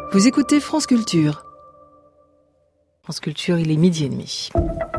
Vous écoutez France Culture. France Culture, il est 12h30.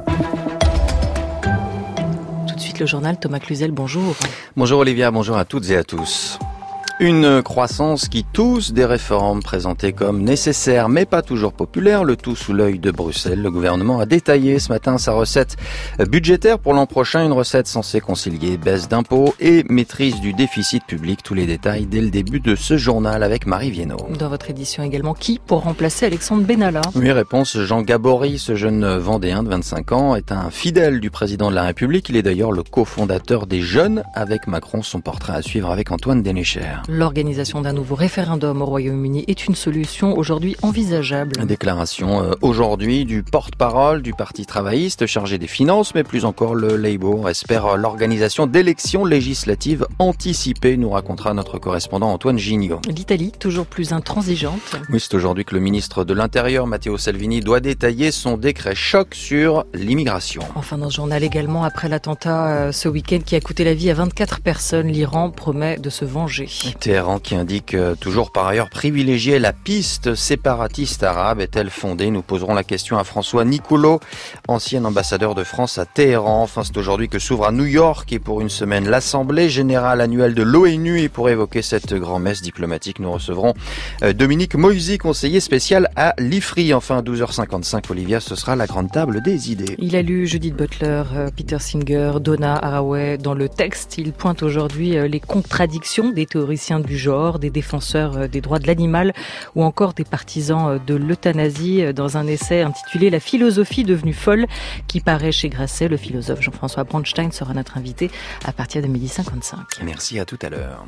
Tout de suite le journal, Thomas Cluzel, bonjour. Bonjour Olivia, bonjour à toutes et à tous. Une croissance qui tousse, des réformes présentées comme nécessaires mais pas toujours populaires, le tout sous l'œil de Bruxelles. Le gouvernement a détaillé ce matin sa recette budgétaire pour l'an prochain, une recette censée concilier baisse d'impôts et maîtrise du déficit public. Tous les détails dès le début de ce journal avec Marie Viennot. Dans votre édition également, qui pour remplacer Alexandre Benalla ? Oui, réponse Jean Gabory, ce jeune Vendéen de 25 ans, est un fidèle du président de la République. Il est d'ailleurs le cofondateur des Jeunes avec Macron. Son portrait à suivre avec Antoine Dénéchère. L'organisation d'un nouveau référendum au Royaume-Uni est une solution aujourd'hui envisageable. Déclaration aujourd'hui du porte-parole du Parti travailliste chargé des finances, mais plus encore le Labour espère l'organisation d'élections législatives anticipées, nous racontera notre correspondant Antoine Gignot. L'Italie, toujours plus intransigeante. Oui, c'est aujourd'hui que le ministre de l'Intérieur, Matteo Salvini, doit détailler son décret choc sur l'immigration. Enfin, dans ce journal également, après l'attentat ce week-end qui a coûté la vie à 24 personnes, l'Iran promet de se venger. Téhéran qui indique toujours par ailleurs privilégier la piste séparatiste arabe. Est-elle fondée ? Nous poserons la question à François Nicolo, ancien ambassadeur de France à Téhéran. Enfin, c'est aujourd'hui que s'ouvre à New York et pour une semaine l'Assemblée générale annuelle de l'ONU. Et pour évoquer cette grand-messe diplomatique, nous recevrons Dominique Moisy, conseiller spécial à l'IFRI. Enfin, à 12h55, Olivia, ce sera la grande table des idées. Il a lu Judith Butler, Peter Singer, Donna Haraway dans le texte. Il pointe aujourd'hui les contradictions des théoriciens du genre, des défenseurs des droits de l'animal ou encore des partisans de l'euthanasie dans un essai intitulé « La philosophie devenue folle » qui paraît chez Grasset. Le philosophe Jean-François Bronstein sera notre invité à partir de 12h55. Merci, à tout à l'heure.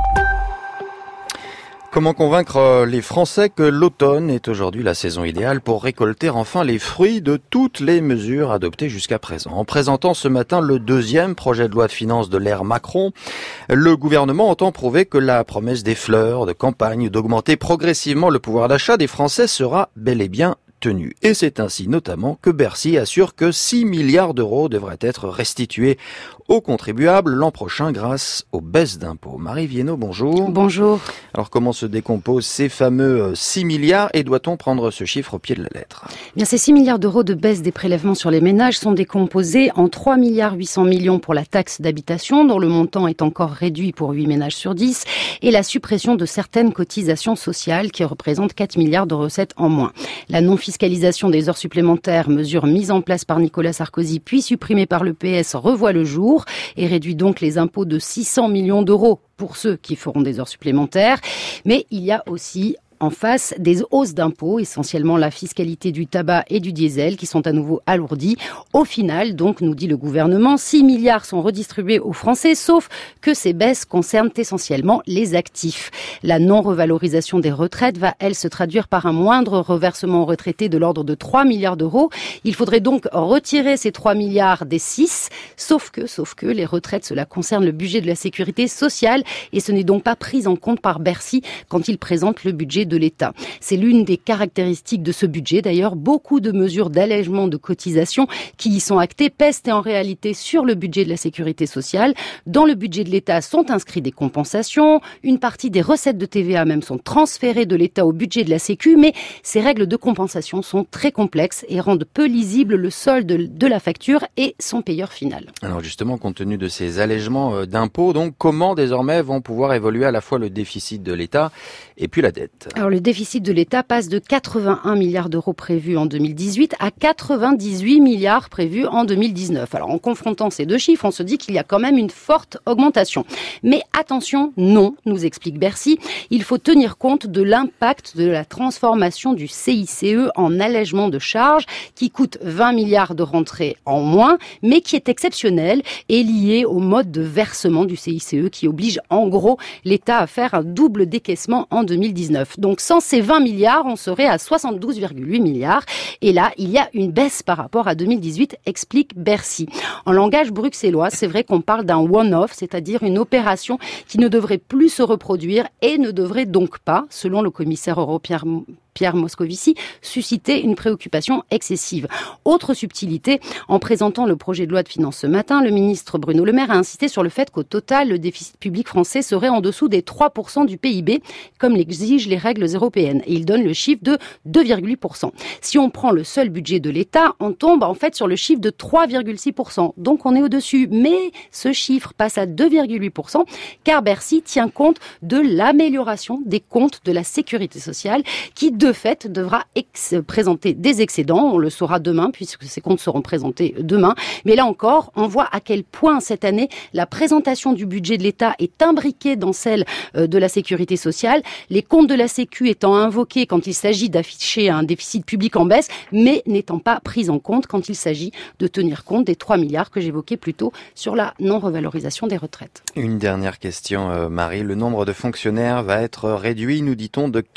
Comment convaincre les Français que l'automne est aujourd'hui la saison idéale pour récolter enfin les fruits de toutes les mesures adoptées jusqu'à présent? En présentant ce matin le deuxième projet de loi de finances de l'ère Macron, le gouvernement entend prouver que la promesse des fleurs de campagne d'augmenter progressivement le pouvoir d'achat des Français sera bel et bien tenue. Et c'est ainsi notamment que Bercy assure que 6 milliards d'euros devraient être restitués aux contribuables l'an prochain grâce aux baisses d'impôts. Marie Viennot, bonjour. Bonjour. Alors comment se décomposent ces fameux 6 milliards et doit-on prendre ce chiffre au pied de la lettre ? Bien, ces 6 milliards d'euros de baisse des prélèvements sur les ménages sont décomposés en 3 milliards 800 millions pour la taxe d'habitation, dont le montant est encore réduit pour 8 ménages sur 10, et la suppression de certaines cotisations sociales qui représentent 4 milliards de recettes en moins. La non-fiscalisation des heures supplémentaires, mesure mise en place par Nicolas Sarkozy puis supprimée par le PS, revoit le jour et réduit donc les impôts de 600 millions d'euros pour ceux qui feront des heures supplémentaires. Mais il y a aussi en face des hausses d'impôts, essentiellement la fiscalité du tabac et du diesel qui sont à nouveau alourdies. Au final, donc, nous dit le gouvernement, 6 milliards sont redistribués aux Français, sauf que ces baisses concernent essentiellement les actifs. La non-revalorisation des retraites va, elle, se traduire par un moindre reversement aux retraités de l'ordre de 3 milliards d'euros. Il faudrait donc retirer ces 3 milliards des 6, sauf que les retraites, cela concerne le budget de la sécurité sociale et ce n'est donc pas pris en compte par Bercy quand il présente le budget de l'État. C'est l'une des caractéristiques de ce budget. D'ailleurs, beaucoup de mesures d'allègement de cotisations qui y sont actées pèsent en réalité sur le budget de la sécurité sociale. Dans le budget de l'État sont inscrits des compensations. Une partie des recettes de TVA même sont transférées de l'État au budget de la Sécu, mais ces règles de compensation sont très complexes et rendent peu lisible le solde de la facture et son payeur final. Alors justement, compte tenu de ces allègements d'impôts, donc comment désormais vont pouvoir évoluer à la fois le déficit de l'État et puis la dette? Alors le déficit de l'État passe de 81 milliards d'euros prévus en 2018 à 98 milliards prévus en 2019. Alors en confrontant ces deux chiffres, on se dit qu'il y a quand même une forte augmentation. Mais attention, non, nous explique Bercy, il faut tenir compte de l'impact de la transformation du CICE en allègement de charges qui coûte 20 milliards de rentrées en moins, mais qui est exceptionnel et lié au mode de versement du CICE qui oblige en gros l'État à faire un double décaissement en 2019. Donc sans ces 20 milliards, on serait à 72,8 milliards. Et là, il y a une baisse par rapport à 2018, explique Bercy. En langage bruxellois, c'est vrai qu'on parle d'un one-off, c'est-à-dire une opération qui ne devrait plus se reproduire et ne devrait donc pas, selon le commissaire européen Pierre Moscovici, suscitait une préoccupation excessive. Autre subtilité, en présentant le projet de loi de finances ce matin, le ministre Bruno Le Maire a insisté sur le fait qu'au total, le déficit public français serait en dessous des 3% du PIB, comme l'exigent les règles européennes. Et il donne le chiffre de 2,8%. Si on prend le seul budget de l'État, on tombe en fait sur le chiffre de 3,6%. Donc on est au-dessus. Mais ce chiffre passe à 2,8% car Bercy tient compte de l'amélioration des comptes de la sécurité sociale qui, de fait, devra présenter des excédents. On le saura demain puisque ces comptes seront présentés demain. Mais là encore, on voit à quel point cette année, la présentation du budget de l'État est imbriquée dans celle de la sécurité sociale. Les comptes de la Sécu étant invoqués quand il s'agit d'afficher un déficit public en baisse, mais n'étant pas pris en compte quand il s'agit de tenir compte des 3 milliards que j'évoquais plus tôt sur la non-revalorisation des retraites. Une dernière question, Marie. Le nombre de fonctionnaires va être réduit, nous dit-on, de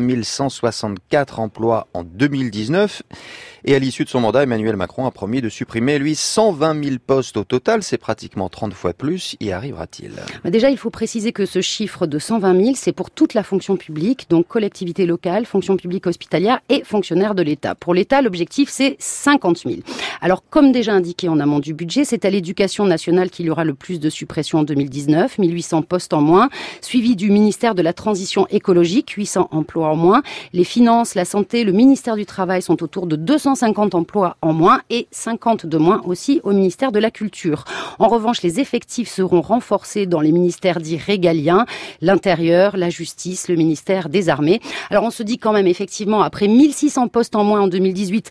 4164 emplois en 2019. Et à l'issue de son mandat, Emmanuel Macron a promis de supprimer, lui, 120 000 postes au total. C'est pratiquement 30 fois plus. Y arrivera-t-il ? Déjà, il faut préciser que ce chiffre de 120 000, c'est pour toute la fonction publique, donc collectivité locale, fonction publique hospitalière et fonctionnaires de l'État. Pour l'État, l'objectif, c'est 50 000. Alors, comme déjà indiqué en amont du budget, c'est à l'éducation nationale qu'il y aura le plus de suppressions en 2019, 1800 postes en moins, suivi du ministère de la Transition écologique, 800 emplois en moins. Les finances, la santé, le ministère du Travail sont autour de 250 emplois en moins et 50 de moins aussi au ministère de la Culture. En revanche, les effectifs seront renforcés dans les ministères dits régaliens, l'Intérieur, la Justice, le ministère des Armées. Alors on se dit quand même effectivement, après 1600 postes en moins en 2018,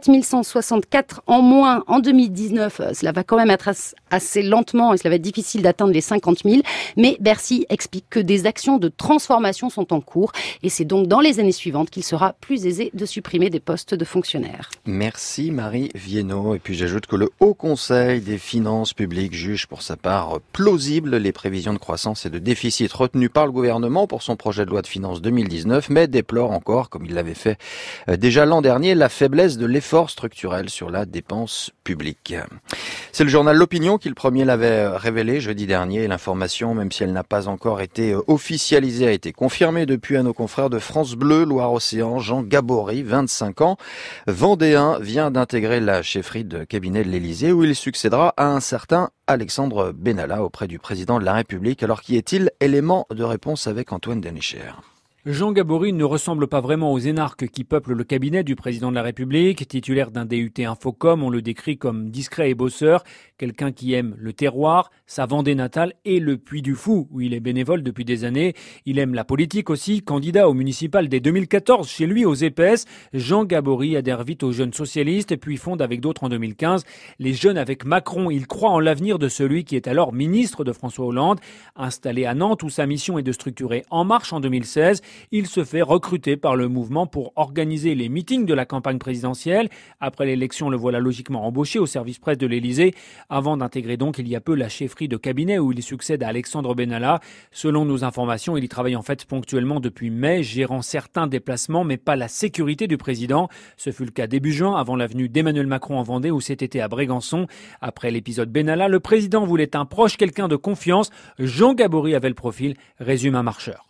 4164 en moins en 2019, cela va quand même être assez lentement et cela va être difficile d'atteindre les 50 000. Mais Bercy explique que des actions de transformation sont en cours et c'est donc dans les années suivantes qu'il sera plus aisé de supprimer des postes de fonctionnaires. Merci Marie Viennot. Et puis j'ajoute que le Haut Conseil des finances publiques juge pour sa part plausible les prévisions de croissance et de déficit retenues par le gouvernement pour son projet de loi de finances 2019, mais déplore encore, comme il l'avait fait déjà l'an dernier, la faiblesse de l'effort structurel sur la dépense publique. C'est le journal L'Opinion qui le premier l'avait révélé jeudi dernier. L'information, même si elle n'a pas encore été officialisée, a été confirmée depuis à nos confrères de France Bleu, Loire-Océan. Jean Gabory, 25 ans, vendéen, vient d'intégrer la chefferie de cabinet de l'Élysée où il succédera à un certain Alexandre Benalla auprès du président de la République. Alors qui est-il ? Élément de réponse avec Antoine Dénichère. Jean Gabory ne ressemble pas vraiment aux énarques qui peuplent le cabinet du président de la République. Titulaire d'un DUT Infocom, on le décrit comme discret et bosseur, quelqu'un qui aime le terroir, sa Vendée natale et le Puy du Fou, où il est bénévole depuis des années. Il aime la politique aussi, candidat au municipal dès 2014 chez lui aux EPS. Jean Gabory adhère vite aux Jeunes socialistes, puis fonde avec d'autres en 2015 les Jeunes avec Macron. Il croit en l'avenir de celui qui est alors ministre de François Hollande. Installé à Nantes où sa mission est de structurer En Marche en 2016, il se fait recruter par le mouvement pour organiser les meetings de la campagne présidentielle. Après l'élection, le voilà logiquement embauché au service presse de l'Élysée, avant d'intégrer donc il y a peu la chefferie de cabinet où il succède à Alexandre Benalla. Selon nos informations, il y travaille en fait ponctuellement depuis mai, gérant certains déplacements, mais pas la sécurité du président. Ce fut le cas début juin, avant la venue d'Emmanuel Macron en Vendée ou cet été à Brégançon. Après l'épisode Benalla, le président voulait un proche, quelqu'un de confiance. Jean Gabory avait le profil, résume un marcheur.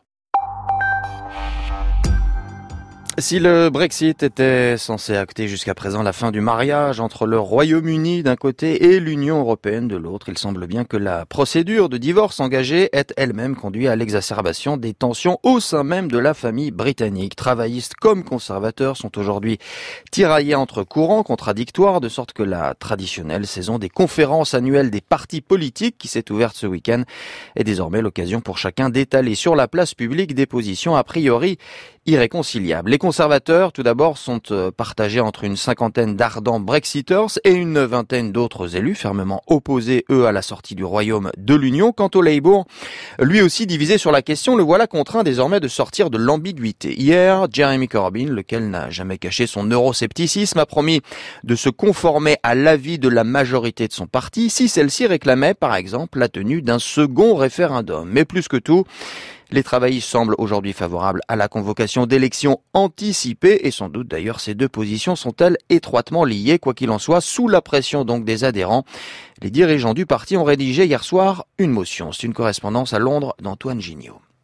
Si le Brexit était censé acter jusqu'à présent la fin du mariage entre le Royaume-Uni d'un côté et l'Union européenne de l'autre, il semble bien que la procédure de divorce engagée ait elle-même conduit à l'exacerbation des tensions au sein même de la famille britannique. Travaillistes comme conservateurs sont aujourd'hui tiraillés entre courants contradictoires, de sorte que la traditionnelle saison des conférences annuelles des partis politiques qui s'est ouverte ce week-end est désormais l'occasion pour chacun d'étaler sur la place publique des positions a priori irréconciliables. Les conservateurs, tout d'abord, sont partagés entre une cinquantaine d'ardents Brexiters et une vingtaine d'autres élus fermement opposés, eux, à la sortie du Royaume de l'Union. Quant au Labour, lui aussi divisé sur la question, le voilà contraint désormais de sortir de l'ambiguïté. Hier, Jeremy Corbyn, lequel n'a jamais caché son euroscepticisme, a promis de se conformer à l'avis de la majorité de son parti si celle-ci réclamait, par exemple, la tenue d'un second référendum. Mais plus que tout, les travaillistes semblent aujourd'hui favorables à la convocation d'élections anticipées et sans doute d'ailleurs ces deux positions sont-elles étroitement liées, quoi qu'il en soit, sous la pression donc des adhérents. Les dirigeants du parti ont rédigé hier soir une motion. C'est une correspondance à Londres d'Antoine Gignot.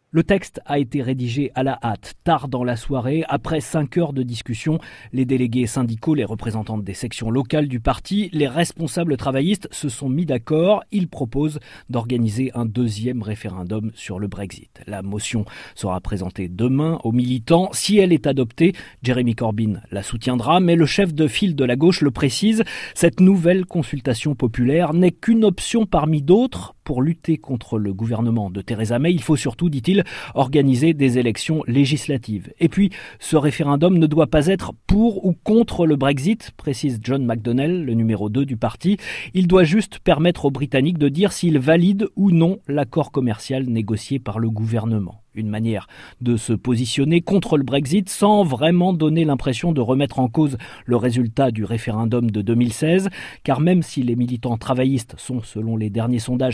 Le texte a été rédigé à la hâte, tard dans la soirée. Après 5 heures de discussion, les délégués syndicaux, les représentants des sections locales du parti, les responsables travaillistes se sont mis d'accord. Ils proposent d'organiser un deuxième référendum sur le Brexit. La motion sera présentée demain aux militants. Si elle est adoptée, Jeremy Corbyn la soutiendra, mais le chef de file de la gauche le précise, cette nouvelle consultation populaire n'est qu'une option parmi d'autres. Pour lutter contre le gouvernement de Theresa May, il faut surtout, dit-il, organiser des élections législatives. Et puis, ce référendum ne doit pas être pour ou contre le Brexit, précise John McDonnell, le numéro 2 du parti. Il doit juste permettre aux Britanniques de dire s'ils valident ou non l'accord commercial négocié par le gouvernement. Une manière de se positionner contre le Brexit sans vraiment donner l'impression de remettre en cause le résultat du référendum de 2016, car même si les militants travaillistes sont, selon les derniers sondages,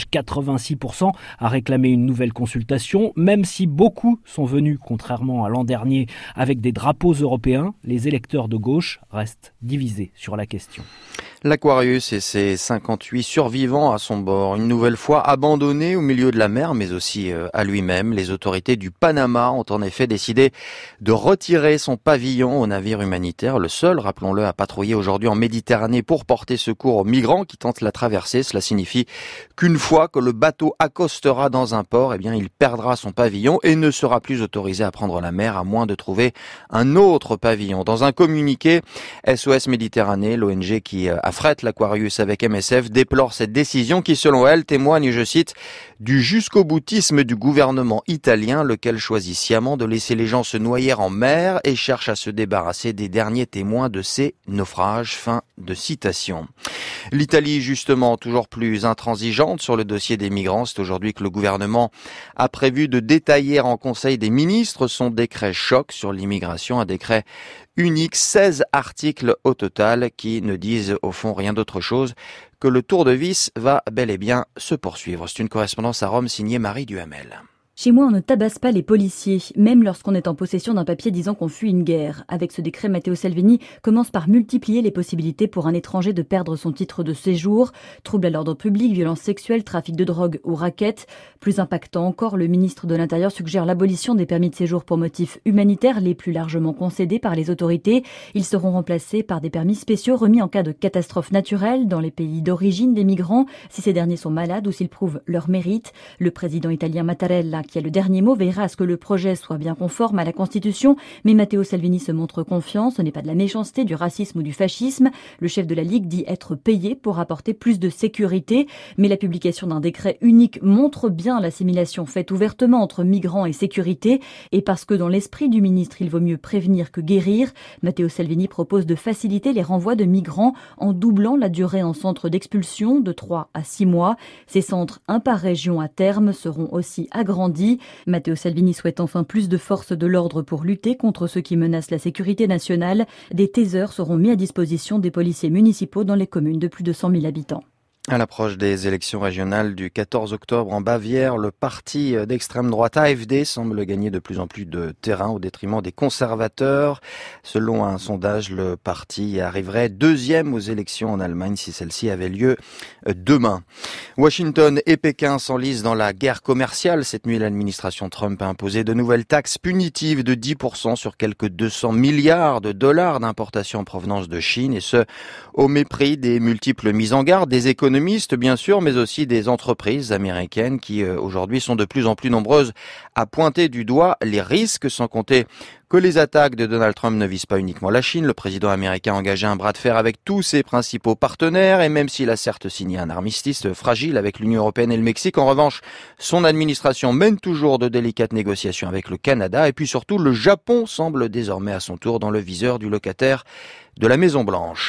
86% à réclamer une nouvelle consultation, même si beaucoup sont venus, contrairement à l'an dernier, avec des drapeaux européens, les électeurs de gauche restent divisés sur la question. L'Aquarius et ses 58 survivants à son bord, une nouvelle fois abandonné au milieu de la mer, mais aussi à lui-même. Les autorités du Panama ont en effet décidé de retirer son pavillon au navire humanitaire, le seul, rappelons-le, à patrouiller aujourd'hui en Méditerranée pour porter secours aux migrants qui tentent la traversée. Cela signifie qu'une fois que le bateau accostera dans un port, eh bien, il perdra son pavillon et ne sera plus autorisé à prendre la mer à moins de trouver un autre pavillon. Dans un communiqué, SOS Méditerranée, l'ONG qui affrète l'Aquarius avec MSF, déplore cette décision qui, selon elle, témoigne, je cite, du jusqu'au-boutisme du gouvernement italien, lequel choisit sciemment de laisser les gens se noyer en mer et cherche à se débarrasser des derniers témoins de ces naufrages. Fin de citation. L'Italie, justement, toujours plus intransigeante sur le dossier des migrants. C'est aujourd'hui que le gouvernement a prévu de détailler en Conseil des ministres son décret choc sur l'immigration, un décret unique, 16 articles au total qui ne disent au fond rien d'autre chose que le tour de vis va bel et bien se poursuivre. C'est une correspondance à Rome signée Marie Duhamel. Chez moi, on ne tabasse pas les policiers, même lorsqu'on est en possession d'un papier disant qu'on fuit une guerre. Avec ce décret, Matteo Salvini commence par multiplier les possibilités pour un étranger de perdre son titre de séjour. Troubles à l'ordre public, violences sexuelles, trafic de drogue ou raquettes. Plus impactant encore, le ministre de l'Intérieur suggère l'abolition des permis de séjour pour motifs humanitaires les plus largement concédés par les autorités. Ils seront remplacés par des permis spéciaux remis en cas de catastrophe naturelle dans les pays d'origine des migrants, si ces derniers sont malades ou s'ils prouvent leur mérite. Le président italien Mattarella, qui a le dernier mot, veillera à ce que le projet soit bien conforme à la Constitution. Mais Matteo Salvini se montre confiant. Ce n'est pas de la méchanceté, du racisme ou du fascisme. Le chef de la Ligue dit être payé pour apporter plus de sécurité. Mais la publication d'un décret unique montre bien l'assimilation faite ouvertement entre migrants et sécurité. Et parce que dans l'esprit du ministre, il vaut mieux prévenir que guérir, Matteo Salvini propose de faciliter les renvois de migrants en doublant la durée en centre d'expulsion de 3 à 6 mois. Ces centres, un par région à terme, seront aussi agrandis. Matteo Salvini souhaite enfin plus de forces de l'ordre pour lutter contre ceux qui menacent la sécurité nationale. Des tasers seront mis à disposition des policiers municipaux dans les communes de plus de 100 000 habitants. À l'approche des élections régionales du 14 octobre en Bavière, le parti d'extrême droite AfD semble gagner de plus en plus de terrain au détriment des conservateurs. Selon un sondage, le parti arriverait deuxième aux élections en Allemagne si celle-ci avait lieu demain. Washington et Pékin s'enlisent dans la guerre commerciale. Cette nuit, l'administration Trump a imposé de nouvelles taxes punitives de 10% sur quelques 200 milliards de dollars d'importation en provenance de Chine, et ce, au mépris des multiples mises en garde des économistes, bien sûr, mais aussi des entreprises américaines qui aujourd'hui sont de plus en plus nombreuses à pointer du doigt les risques, sans compter que les attaques de Donald Trump ne visent pas uniquement la Chine. Le président américain a engagé un bras de fer avec tous ses principaux partenaires, et même s'il a certes signé un armistice fragile avec l'Union européenne et le Mexique, en revanche, son administration mène toujours de délicates négociations avec le Canada, et puis surtout le Japon semble désormais à son tour dans le viseur du locataire de la Maison-Blanche.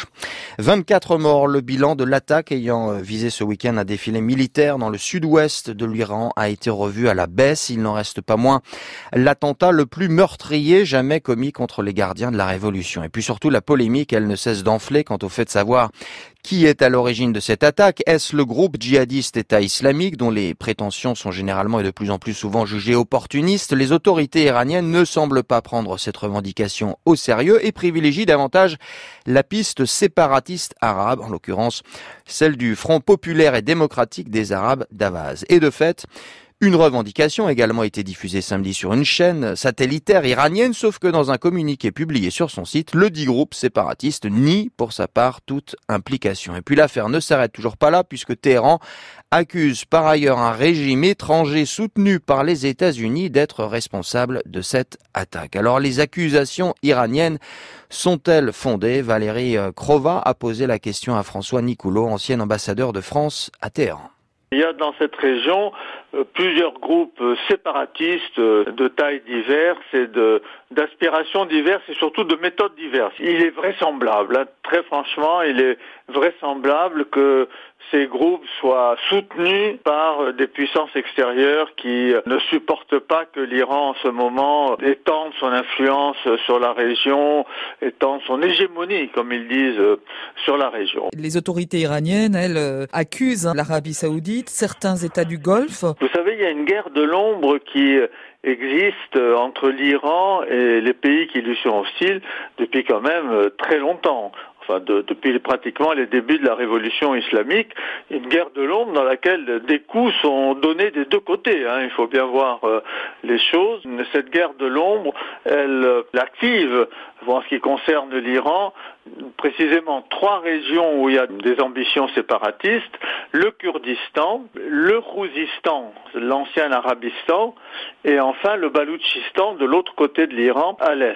24 morts, le bilan de l'attaque ayant visé ce week-end un défilé militaire dans le sud-ouest de l'Iran a été revu à la baisse. Il n'en reste pas moins l'attentat le plus meurtrier jamais commis contre les gardiens de la Révolution. Et puis surtout la polémique, elle ne cesse d'enfler quant au fait de savoir qui est à l'origine de cette attaque. Est-ce le groupe djihadiste État islamique, dont les prétentions sont généralement et de plus en plus souvent jugées opportunistes? Les autorités iraniennes ne semblent pas prendre cette revendication au sérieux et privilégient davantage la piste séparatiste arabe, en l'occurrence celle du Front populaire et démocratique des Arabes d'Avaz. Et de fait, Une revendication a également été diffusée samedi sur une chaîne satellitaire iranienne, sauf que dans un communiqué publié sur son site, le dit groupe séparatiste nie pour sa part toute implication. Et puis l'affaire ne s'arrête toujours pas là, puisque Téhéran accuse par ailleurs un régime étranger soutenu par les États-Unis d'être responsable de cette attaque. Alors les accusations iraniennes sont-elles fondées? Valérie Krova a posé la question à François Nicoulot, ancien ambassadeur de France à Téhéran. Il y a dans cette région plusieurs groupes séparatistes de tailles diverses et d'aspirations diverses et surtout de méthodes diverses. Il est vraisemblable, très franchement, il est vraisemblable que ces groupes soient soutenus par des puissances extérieures qui ne supportent pas que l'Iran en ce moment étende son influence sur la région, étende son hégémonie, comme ils disent, sur la région. Les autorités iraniennes, elles, accusent l'Arabie Saoudite, certains États du Golfe. Vous savez, il y a une guerre de l'ombre qui existe entre l'Iran et les pays qui lui sont hostiles depuis quand même très longtemps. Enfin, depuis pratiquement les débuts de la révolution islamique, une guerre de l'ombre dans laquelle des coups sont donnés des deux côtés. Il faut bien voir les choses. Cette guerre de l'ombre, elle active, en ce qui concerne l'Iran, précisément 3 régions où il y a des ambitions séparatistes, le Kurdistan, le Khouzistan, l'ancien Arabistan, et enfin le Baloutchistan de l'autre côté de l'Iran, à l'est.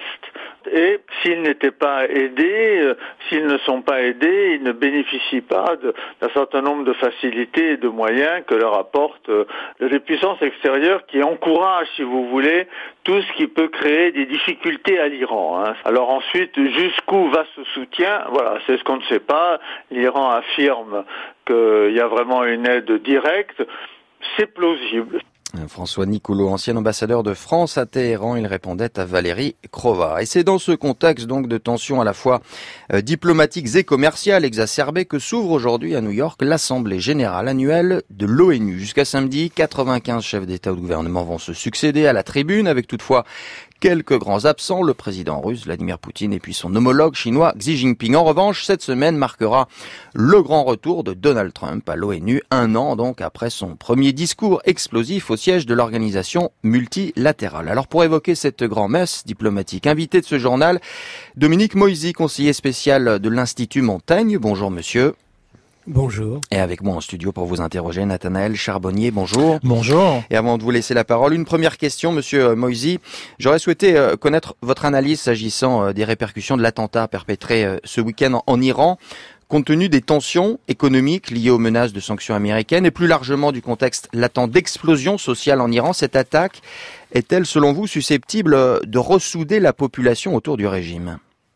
Et s'ils n'étaient pas aidés, s'ils ne sont pas aidés, ils ne bénéficient pas d'un certain nombre de facilités et de moyens que leur apportent les puissances extérieures qui encouragent, si vous voulez, tout ce qui peut créer des difficultés à l'Iran. Alors ensuite, jusqu'où va ce soutien? Voilà, c'est ce qu'on ne sait pas. L'Iran affirme qu'il y a vraiment une aide directe. C'est plausible. François Nicoulot, ancien ambassadeur de France à Téhéran, il répondait à Valérie Krova. Et c'est dans ce contexte donc de tensions à la fois diplomatiques et commerciales exacerbées que s'ouvre aujourd'hui à New York l'Assemblée générale annuelle de l'ONU. Jusqu'à samedi, 95 chefs d'État ou de gouvernement vont se succéder à la tribune, avec toutefois quelques grands absents, le président russe Vladimir Poutine et puis son homologue chinois Xi Jinping. En revanche, cette semaine marquera le grand retour de Donald Trump à l'ONU, 1 an donc après son premier discours explosif au siège de l'organisation multilatérale. Alors pour évoquer cette grand-messe diplomatique, invité de ce journal, Dominique Moisy, conseiller spécial de l'Institut Montaigne. Bonjour monsieur. Bonjour. Et avec moi en studio pour vous interroger, Nathanaël Charbonnier. Bonjour. Bonjour. Et avant de vous laisser la parole, une première question, monsieur Moisy. J'aurais souhaité connaître votre analyse s'agissant des répercussions de l'attentat perpétré ce week-end en Iran, compte tenu des tensions économiques liées aux menaces de sanctions américaines et plus largement du contexte latent d'explosion sociale en Iran. Cette attaque est-elle, selon vous, susceptible de ressouder la population autour du régime?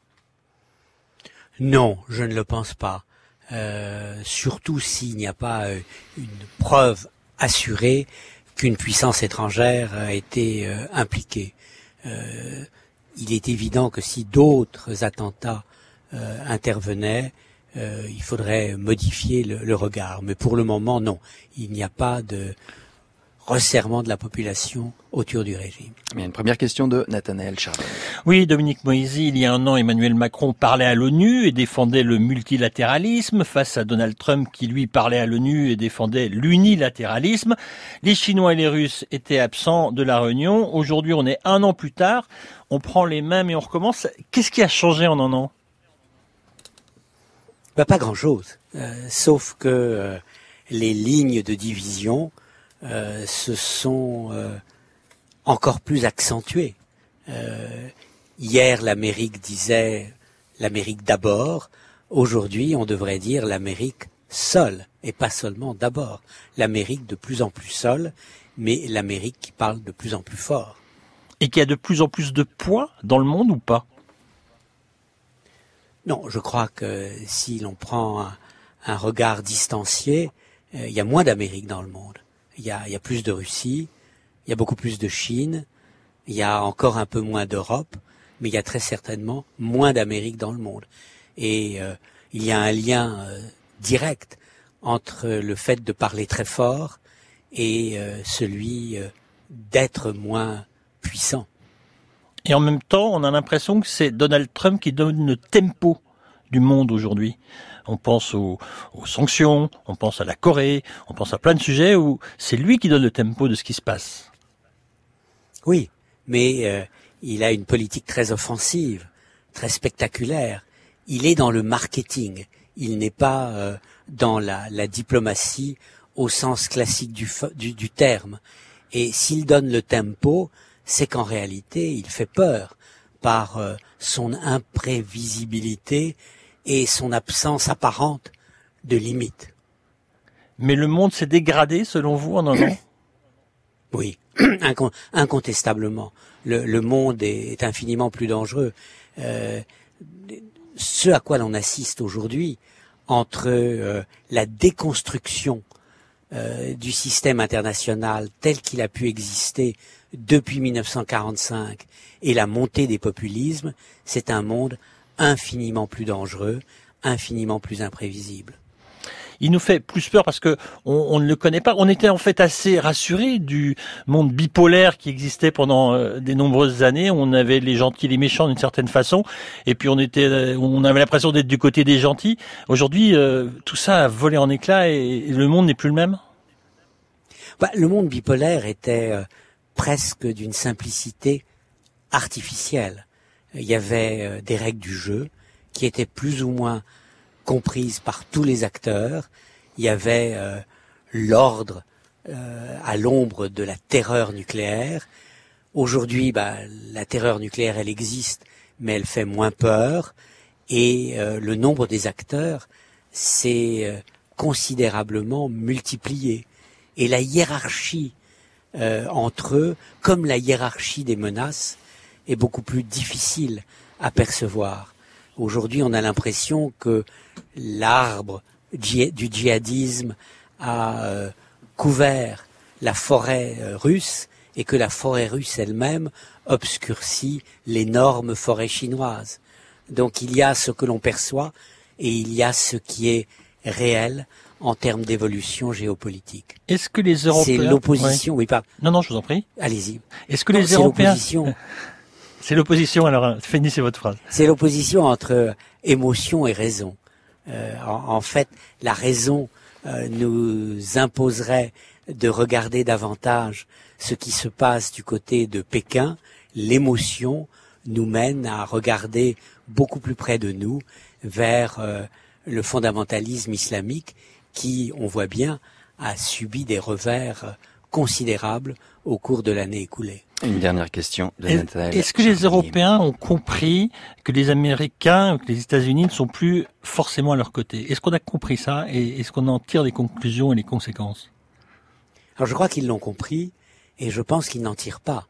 Non, je ne le pense pas. Surtout s'il n'y a pas une preuve assurée qu'une puissance étrangère a été impliquée. Il est évident que si d'autres attentats intervenaient, il faudrait modifier le regard. Mais pour le moment, non. Il n'y a pas de resserrement de la population autour du régime. Bien, une première question de Nathanaël Charbonnier. Oui, Dominique Moisy, il y a 1 an, Emmanuel Macron parlait à l'ONU et défendait le multilatéralisme face à Donald Trump qui, lui, parlait à l'ONU et défendait l'unilatéralisme. Les Chinois et les Russes étaient absents de la réunion. Aujourd'hui, on est 1 an plus tard. On prend les mêmes et on recommence. Qu'est-ce qui a changé en 1 an? Pas grand-chose. Sauf que les lignes de division se sont encore plus accentuées. Hier, l'Amérique disait l'Amérique d'abord. Aujourd'hui, on devrait dire l'Amérique seule, et pas seulement d'abord. L'Amérique de plus en plus seule, mais l'Amérique qui parle de plus en plus fort. Et qui a de plus en plus de poids dans le monde ou pas? Non, je crois que si l'on prend un regard distancié, il y a moins d'Amérique dans le monde. Il y a plus de Russie, il y a beaucoup plus de Chine, il y a encore un peu moins d'Europe, mais il y a très certainement moins d'Amérique dans le monde. Et il y a un lien direct entre le fait de parler très fort et celui d'être moins puissant. Et en même temps, on a l'impression que c'est Donald Trump qui donne le tempo du monde aujourd'hui? On pense aux sanctions, on pense à la Corée, on pense à plein de sujets où c'est lui qui donne le tempo de ce qui se passe. Oui, mais il a une politique très offensive, très spectaculaire. Il est dans le marketing. Il n'est pas dans la diplomatie au sens classique du terme. Et s'il donne le tempo, c'est qu'en réalité, il fait peur par son imprévisibilité et son absence apparente de limites. Mais le monde s'est dégradé, selon vous, en un an? Oui, incontestablement. Le monde est infiniment plus dangereux. Ce à quoi l'on assiste aujourd'hui, entre la déconstruction du système international tel qu'il a pu exister depuis 1945 et la montée des populismes, c'est un monde infiniment plus dangereux, infiniment plus imprévisible. Il nous fait plus peur parce que on ne le connaît pas. On était en fait assez rassurés du monde bipolaire qui existait pendant des nombreuses années. On avait les gentils et les méchants d'une certaine façon, et puis on avait l'impression d'être du côté des gentils. Aujourd'hui, tout ça a volé en éclats et le monde n'est plus le même. Le monde bipolaire était presque d'une simplicité artificielle. Il y avait des règles du jeu qui étaient plus ou moins comprises par tous les acteurs. Il y avait l'ordre à l'ombre de la terreur nucléaire. Aujourd'hui, la terreur nucléaire, elle existe, mais elle fait moins peur. Et le nombre des acteurs s'est considérablement multiplié. Et la hiérarchie entre eux, comme la hiérarchie des menaces, est beaucoup plus difficile à percevoir. Aujourd'hui, on a l'impression que l'arbre du djihadisme a couvert la forêt russe et que la forêt russe elle-même obscurcit l'énorme forêt chinoise. Donc il y a ce que l'on perçoit et il y a ce qui est réel en termes d'évolution géopolitique. Est-ce que les Européens... C'est l'opposition... Oui, pardon. Non, je vous en prie. Allez-y. Est-ce que les Européens... C'est l'opposition, alors finissez votre phrase. C'est l'opposition entre émotion et raison. En fait, la raison nous imposerait de regarder davantage ce qui se passe du côté de Pékin. L'émotion nous mène à regarder beaucoup plus près de nous vers le fondamentalisme islamique qui, on voit bien, a subi des revers considérables au cours de l'année écoulée. Une dernière question de Nathanaël. Est-ce que les Européens ont compris que les Américains, que les États-Unis ne sont plus forcément à leur côté? Est-ce qu'on a compris ça et est-ce qu'on en tire les conclusions et les conséquences? Alors je crois qu'ils l'ont compris et je pense qu'ils n'en tirent pas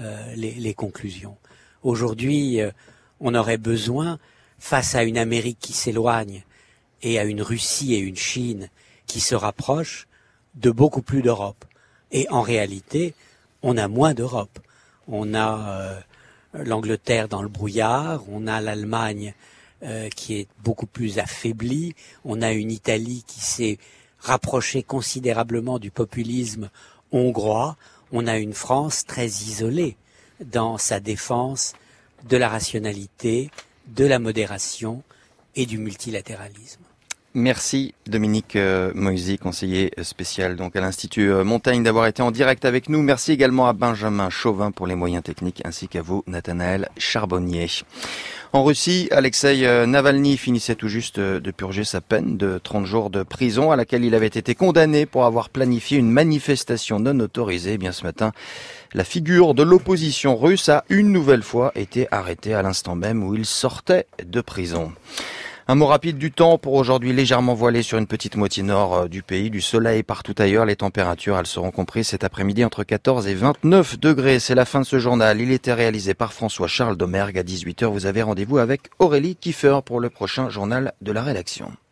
les conclusions. Aujourd'hui, on aurait besoin, face à une Amérique qui s'éloigne et à une Russie et une Chine qui se rapprochent, de beaucoup plus d'Europe. Et en réalité, on a moins d'Europe. On a l'Angleterre dans le brouillard, on a l'Allemagne qui est beaucoup plus affaiblie, on a une Italie qui s'est rapprochée considérablement du populisme hongrois, on a une France très isolée dans sa défense de la rationalité, de la modération et du multilatéralisme. Merci Dominique Moisy, conseiller spécial donc à l'Institut Montaigne, d'avoir été en direct avec nous. Merci également à Benjamin Chauvin pour les moyens techniques, ainsi qu'à vous Nathanaël Charbonnier. En Russie, Alexeï Navalny finissait tout juste de purger sa peine de 30 jours de prison à laquelle il avait été condamné pour avoir planifié une manifestation non autorisée. Eh bien ce matin, la figure de l'opposition russe a une nouvelle fois été arrêtée à l'instant même où il sortait de prison. Un mot rapide du temps pour aujourd'hui, légèrement voilé sur une petite moitié nord du pays, du soleil partout ailleurs. Les températures, elles seront comprises cet après-midi entre 14 et 29 degrés. C'est la fin de ce journal. Il était réalisé par François-Charles Domergue. À 18h, vous avez rendez-vous avec Aurélie Kiefer pour le prochain journal de la rédaction.